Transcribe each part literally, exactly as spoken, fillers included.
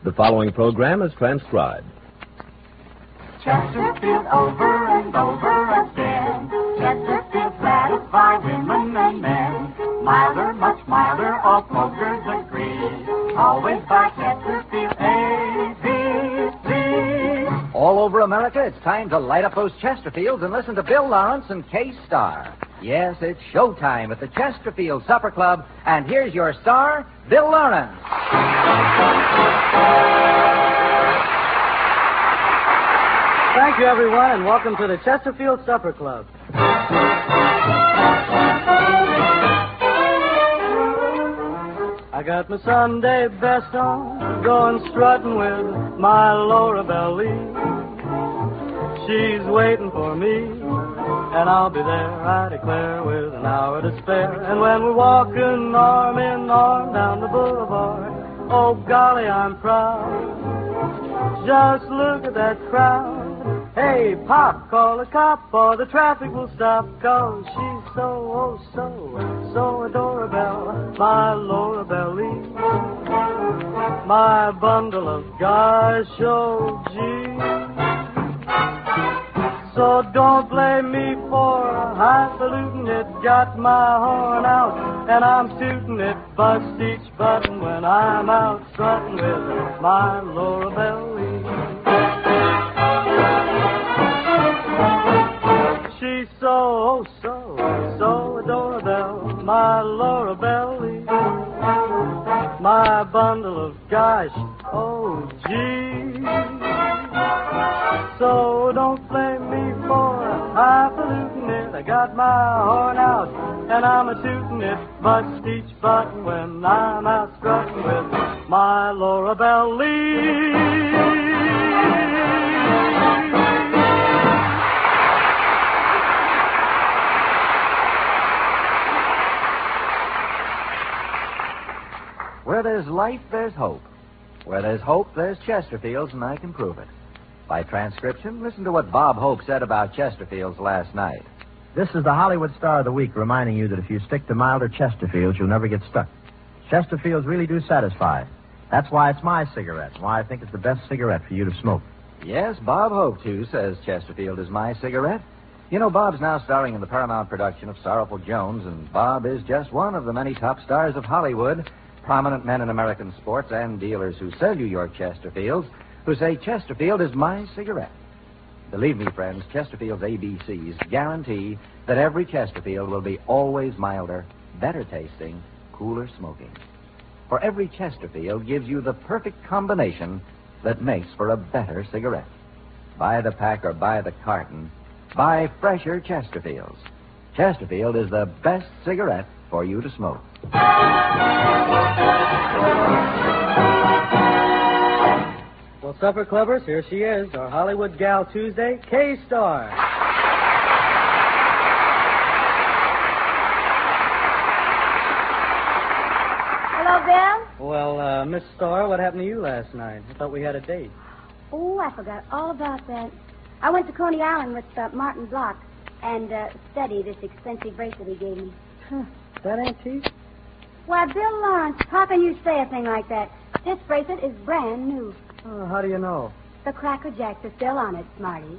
The following program is transcribed. Chesterfield over and over again. Chesterfield satisfy women and men. Milder, much milder, all smokers agree. Always buy Chesterfield A B C. All over America, it's time to light up those Chesterfields and listen to Bill Lawrence and K-Star. Yes, it's showtime at the Chesterfield Supper Club, and here's your star, Bill Lawrence. Thank you, everyone, and welcome to the Chesterfield Supper Club. I got my Sunday best on, going strutting with my Laura Belly. She's waiting for me, and I'll be there, I declare, with an hour to spare. And when we're walking arm in arm down the boulevard, oh, golly, I'm proud. Just look at that crowd. Hey, Pop, call a cop or the traffic will stop, 'cause she's so, oh, so, so adorable, my Laura Belly. My bundle of guys show G. So don't blame me for highfalutin' it. Got my horn out and I'm tootin' it. Bust each button when I'm out strutting with my Laura Belly. She's so, oh, so, so adorable, my Laura Belly. My bundle of gosh, oh, gee. So don't blame me for highfalutin' it. I got my horn out and I'm a tootin' it. Bust each button when I'm out strutting with my Laura Belly. Where there's life, there's hope. Where there's hope, there's Chesterfields, and I can prove it. By transcription, listen to what Bob Hope said about Chesterfields last night. This is the Hollywood Star of the Week, reminding you that if you stick to milder Chesterfields, you'll never get stuck. Chesterfields really do satisfy. That's why it's my cigarette, and why I think it's the best cigarette for you to smoke. Yes, Bob Hope, too, says Chesterfield is my cigarette. You know, Bob's now starring in the Paramount production of Sorrowful Jones, and Bob is just one of the many top stars of Hollywood, prominent men in American sports, and dealers who sell you your Chesterfields, who say Chesterfield is my cigarette. Believe me, friends, Chesterfield's A B Cs guarantee that every Chesterfield will be always milder, better tasting, cooler smoking. For every Chesterfield gives you the perfect combination that makes for a better cigarette. Buy the pack or buy the carton, buy fresher Chesterfields. Chesterfield is the best cigarette for you to smoke. Well, Supper Clubbers, here she is, our Hollywood Gal Tuesday, K-Star. Hello, Bill. Well, uh, Miss Star, what happened to you last night? I thought we had a date. Oh, I forgot all about that. I went to Coney Island with uh, Martin Block and uh, studied this expensive bracelet he gave me. Huh, that ain't cheap. Why, Bill Lawrence, how can you say a thing like that? This bracelet is brand new. Oh, how do you know? The Cracker Jacks are still on it, Smarty.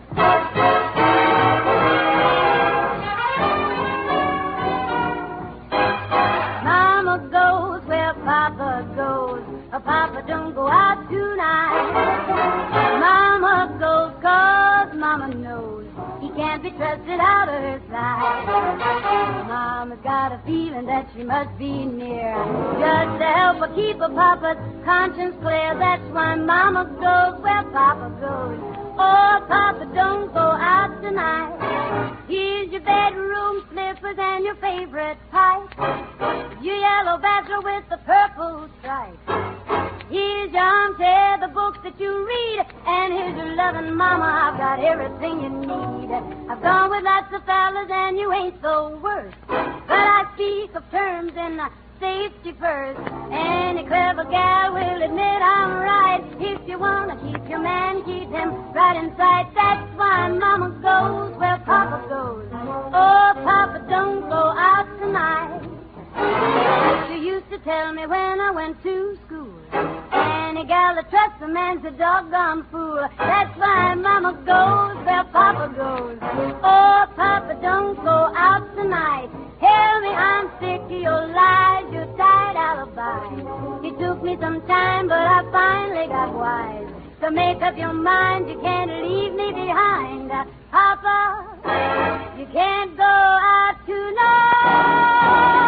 Mama goes where Papa goes. Oh, Papa don't go out tonight. Mama goes 'cause Mama knows he can't be trusted out of her sight. Mama's got a feeling that she must be near, just to help her keep her Papa's conscience clear. That's why Mama goes where Papa goes. Oh, Papa, don't go out tonight. Here's your bedroom slippers and your favorite pipe, your yellow badger with the purple stripe. Here's your armchair, the books that you read, and here's your loving Mama. I've got everything you need. I've gone with lots of fellas, and you ain't so worse. But I speak of terms and safety first. Any clever gal will admit I'm right. If you want to keep your man, keep him right inside. That's why Mama goes where Papa goes. Oh, Papa, don't go out tonight. You used to tell me when I went to school, any gal that trusts a man's a doggone fool. That's why Mama goes where Papa goes. Oh, Papa, don't go out tonight. Tell me I'm sick of your lies, your tight alibi. It took me some time, but I finally got wise. So make up your mind, you can't leave me behind. Papa, you can't go out tonight.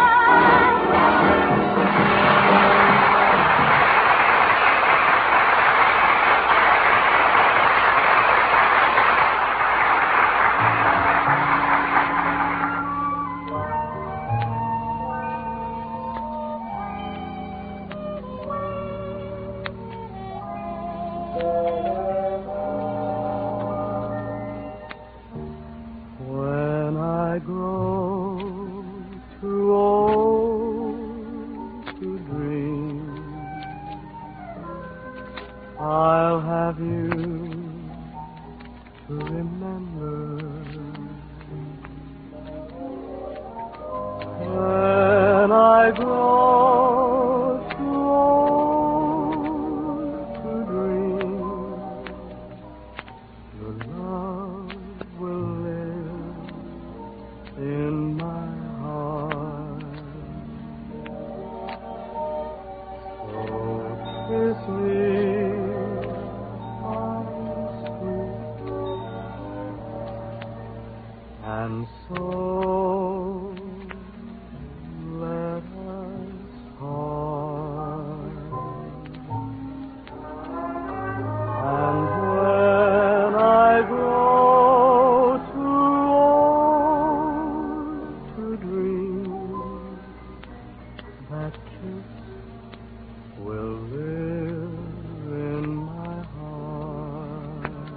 When I grow too old to dream, I'll have you to remember. When I grow too old to dream, your love will live in my heart. So kiss me, my sweet, and so let us part. And when I grow too old to dream, that kiss will live in my heart.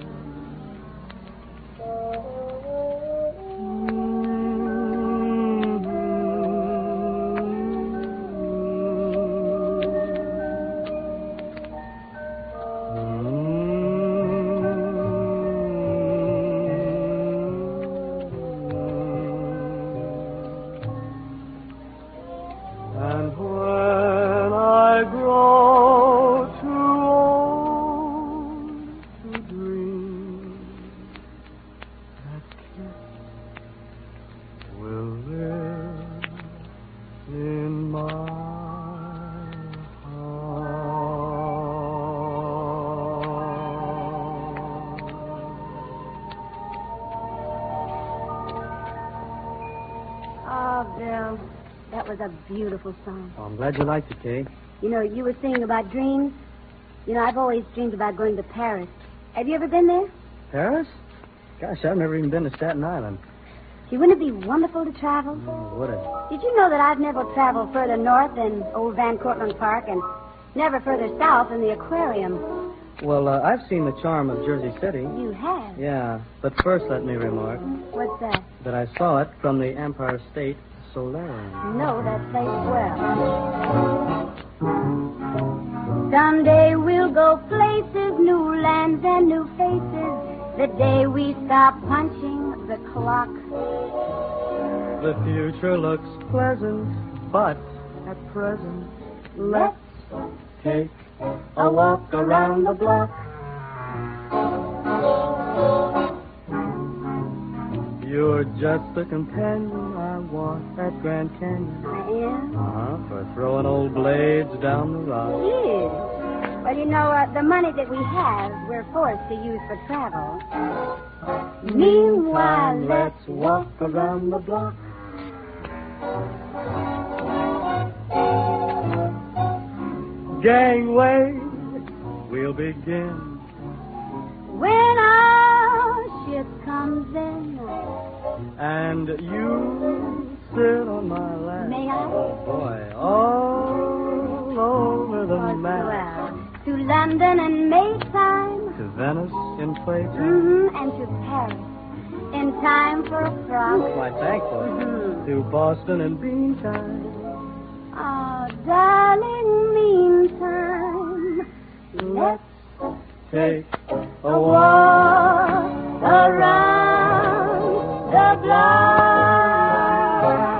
And when I grow too old to dream, that kiss will live in my Oh, Bill, that was a beautiful song. Oh, I'm glad you liked it, Kay. You know, you were singing about dreams. You know, I've always dreamed about going to Paris. Have you ever been there? Paris? Gosh, I've never even been to Staten Island. Gee, wouldn't it be wonderful to travel? Oh, would it? Did you know that I've never traveled further north than old Van Cortlandt Park and never further south than the aquarium? Well, uh, I've seen the charm of Jersey City. You have? Yeah, but first let me remark What's that? that I saw it from the Empire State Solarium. No, that place well. Someday we'll go places, new lands and new faces. The day we stop punching the clock. The future looks pleasant, but at present, let's take a walk around the block. You're just the companion I want at Grand Canyon. I am? Uh-huh, for throwing old blades down the rock. Yes. Well, you know, uh, the money that we have, we're forced to use for travel. Meanwhile, let's walk around the block. Gangway, we'll begin. when our ship comes in, and you sit on my lap. may I? Oh, boy, all over the Oh, map. well, to London in Maytime, To Venice in playtime. mm-hmm, and to Paris in time for a frolic. Why, thankful. Mhm. To Boston in bean time. Oh, darling, meantime, let's Take a a walk. walk around the block.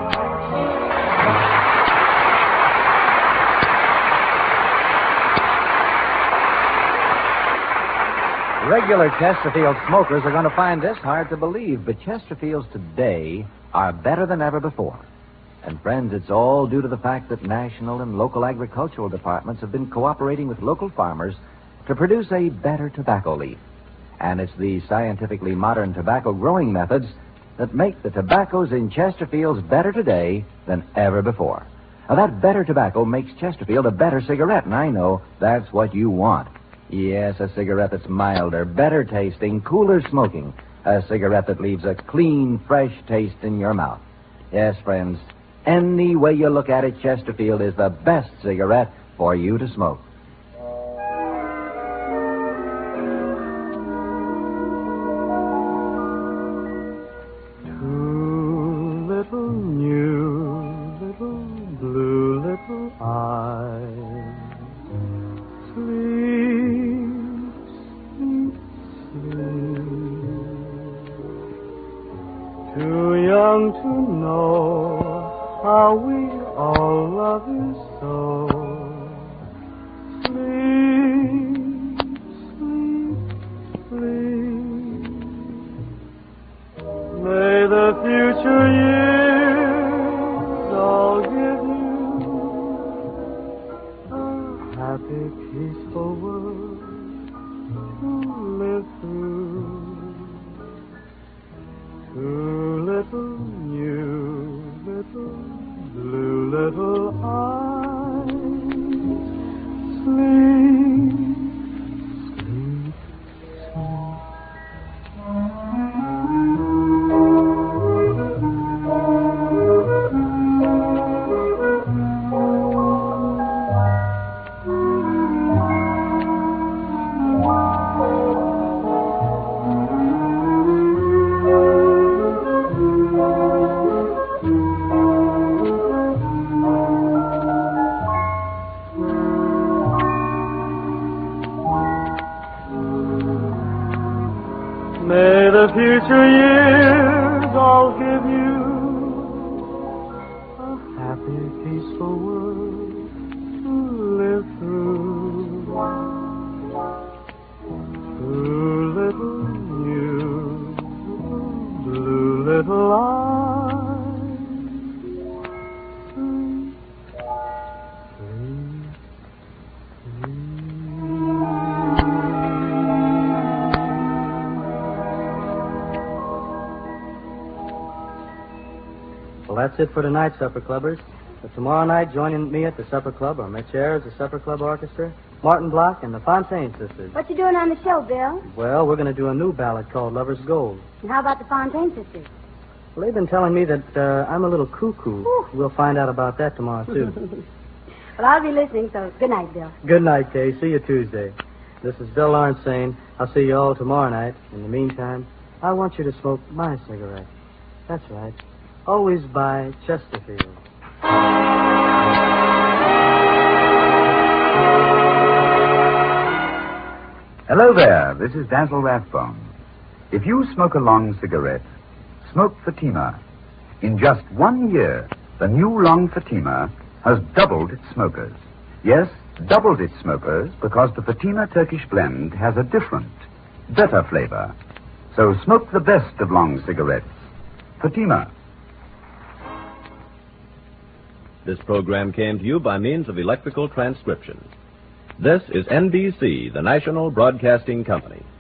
Regular Chesterfield smokers are going to find this hard to believe, but Chesterfields today are better than ever before. And, friends, it's all due to the fact that national and local agricultural departments have been cooperating with local farmers to produce a better tobacco leaf. And it's the scientifically modern tobacco growing methods that make the tobaccos in Chesterfields better today than ever before. Now, that better tobacco makes Chesterfield a better cigarette, and I know that's what you want. Yes, a cigarette that's milder, better tasting, cooler smoking. A cigarette that leaves a clean, fresh taste in your mouth. Yes, friends, any way you look at it, Chesterfield is the best cigarette for you to smoke. Two little new, little blue little eyes. Sleep, sleep, sleep. Too young to know how we all love you so. Sleep, sleep, sleep. May the future years all give you a happy, peaceful world to live through. Two little new, little blue little eyes. Sleep, sleep, May the future years all give you a happy, peaceful world to live through. Two little new, blue little eyes. Sleep, sleep, Well, that's it for tonight, Supper Clubbers. But tomorrow night, joining me at the Supper Club are Mitch Ayers, the Supper Club Orchestra, Martin Block, and the Fontaine Sisters. What you doing on the show, Bill? Well, we're going to do a new ballad called Lover's Gold. And how about the Fontaine Sisters? Well, they've been telling me that uh, I'm a little cuckoo. Ooh. We'll find out about that tomorrow, too. Well, I'll be listening, so good night, Bill. Good night, Kay. See you Tuesday. This is Bill Lawrence saying I'll see you all tomorrow night. In the meantime, I want you to smoke my cigarette. That's right. Always buy Chesterfield. Hello there, this is Basil Rathbone. If you smoke a long cigarette, smoke Fatima. In just one year, the new long Fatima has doubled its smokers. Yes, doubled its smokers because the Fatima Turkish blend has a different, better flavor. So smoke the best of long cigarettes. Fatima. This program came to you by means of electrical transcription. This is N B C, the National Broadcasting Company.